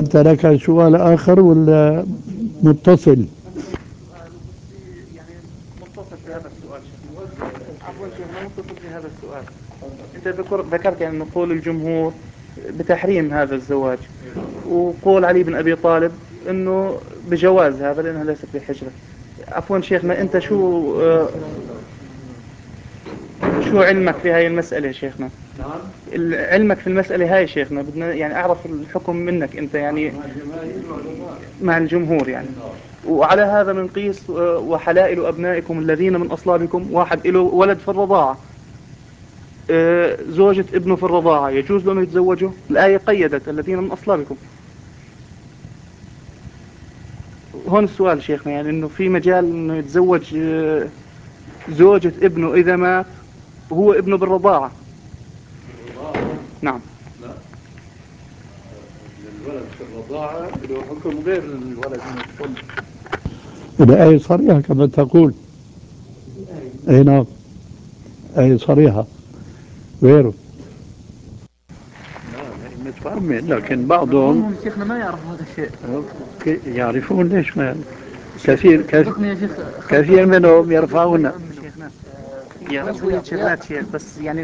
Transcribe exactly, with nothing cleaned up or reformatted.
أنت لك سؤال آخر ولا متصل؟ يعني متصل في هذا السؤال شيخنا. عفوا شيخنا، متصل في هذا السؤال. أنت ذكر ذكرت يعني أن قول الجمهور بتحريم هذا الزواج، وقول علي بن أبي طالب أنه بجواز هذا لأنها ليست بحجرة. عفوا شيخنا، أنت شو آه شو علمك في هاي المسألة يا شيخنا؟ نعم. علمك في المسألة هاي شيخنا، بدنا يعني أعرف الحكم منك أنت يعني مع الجمهور يعني. وعلى هذا بنقيس وحلائل أبنائكم الذين من أصلابكم، واحد له ولد في الرضاعة، زوجة ابنه في الرضاعة، يجوز لهم يتزوجوا؟ الآية قيدت الذين من أصلابكم. هون السؤال شيخنا، يعني إنه في مجال إنه يتزوج زوجة ابنه إذا مات وهو ابنه بالرضاعة. نعم. لا، الولد في الرضاعة له حكم غير الولد من الأم. الآية صريحة كما تقول. أي نعم، آية صريحة غيره. نعم متفاهمين، لكن بعضهم هم شيخنا ما يعرفوا هذا الشيء. يعرفون ليش ما كثير كثير, يا شيخ كثير منهم يرفعون. شيخنا، يا رب شغلات شيخ بس يعني